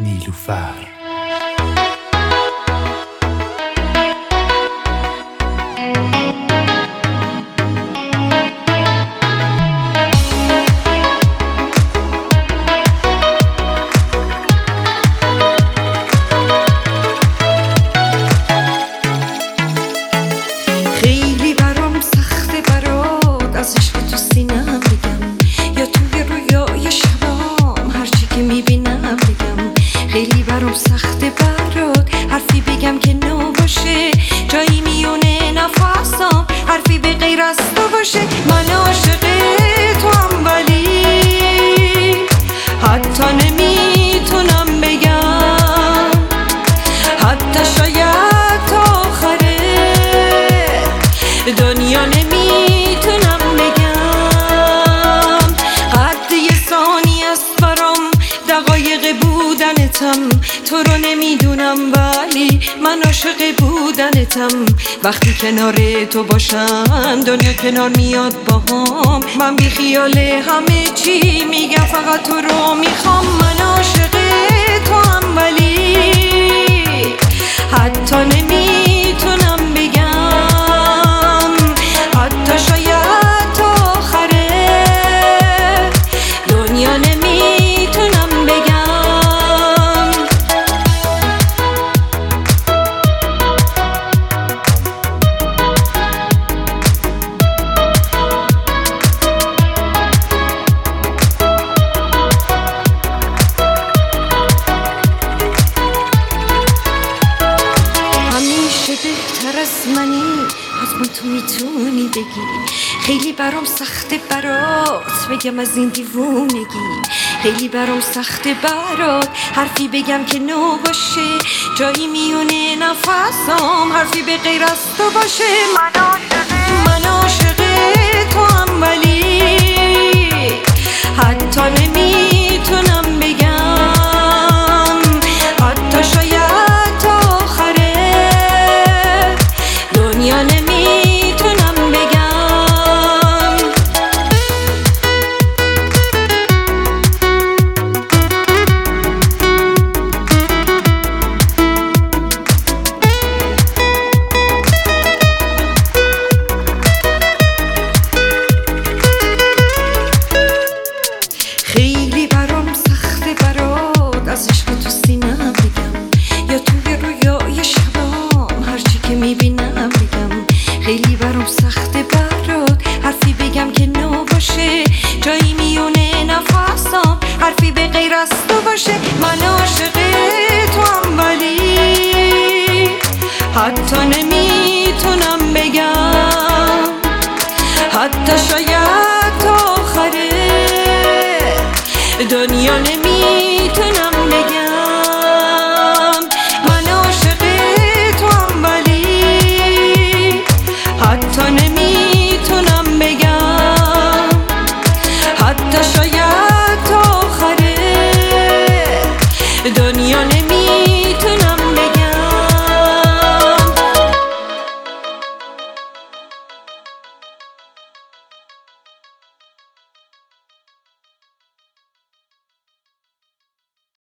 نیلوفر. خیلی برام سخته برات از عشق تو سینم بگم، یا توی رویای شبام هرچی که میبینم بگم. خیلی برام سخته برات حرفی بگم که نو باشه، جایی میونه نفسام حرفی به غیر از تو باشه. من عاشق تو هم ولی حتی نمیتونم بگم، حتی شاید تا آخره دنیا نمیتونم بگم. قد یه ثانیه است برام دقایق بودنتم، تو رو نمیدونم ولی من عاشق بودنتم. وقتی کنار تو باشم دنیا کنار میاد باهام، من بی خیال همه چی میگم فقط تو رو میخوام. من عاشق تو هم ولی حتی نمیتونم بگم، حتی شاید تا آخره دنیا نمیتونم بگم. همیشه بهتر از منی، حتما تو میتونی بگی. خیلی برام سخته برات بگم از این دیوونگی، خیلی برام سخته برات حرفی بگم که نو باشه، جایی میونه نفسام حرفی به غیر از تو باشه. من عاشق تو هم ولی حتی نمیتونم بگم، حتی شاید تا آخره دنیا نمیتونم بگم. خیلی برام سخته برات از عشق تو سینم بگم، یا توی رویای شبام هرچی که میبینم بگم. خیلی برام سخته برات حرفی بگم که نو باشه، جایی میونه نفسام حرفی به غیر از تو باشه. من عاشق تو هم ولی حتی نمیتونم بگم، حتی شاید تا آخره دنیا